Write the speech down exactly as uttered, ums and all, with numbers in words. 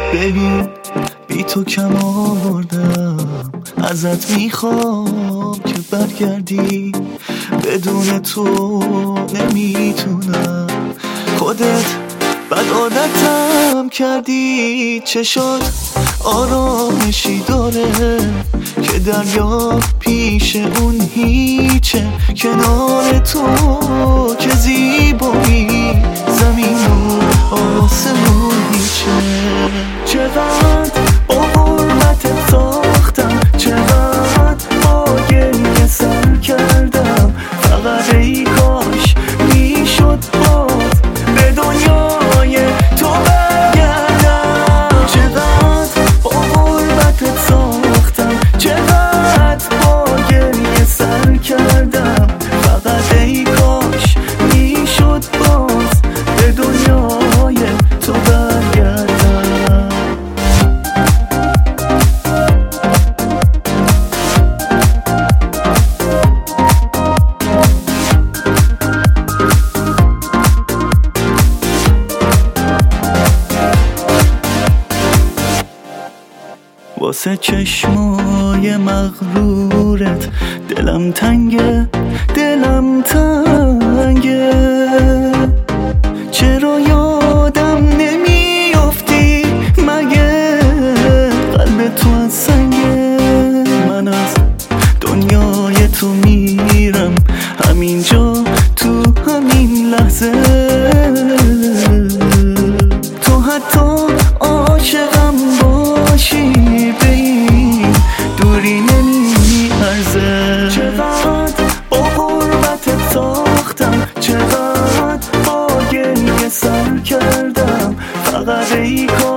ببین بی تو کم آوردم، ازت میخوام که برگردی، بدون تو نمیتونم. خودت بد عادتم کردی، چشات آرامشی داره که دریا پیش اون هیچه، کنار تو که زیبایی زمین و آسمون هیچه. چقدر با غربتت ساختم، چقدر با گریه سر کردم، فقط ای کاش میشد باز به دنیای تو برگردم. چقدر با غربتت ساختم، چقدر با گریه سر کردم، فقط ای کاش میشد باز به دنیای تو برگردم. واسه چشمای مغرورت دلم تنگه، دلم تنگه. چرا یادم نمیافتی مگه، قلب تو از سنگه. من از دنیای تو میرم همینجا تو همین لحظه، تو حتی عاشقم باشی به این دوری نمیارزه. چقدر با غربتت ساختم، چقدر با گریه سر کردم، فقط ای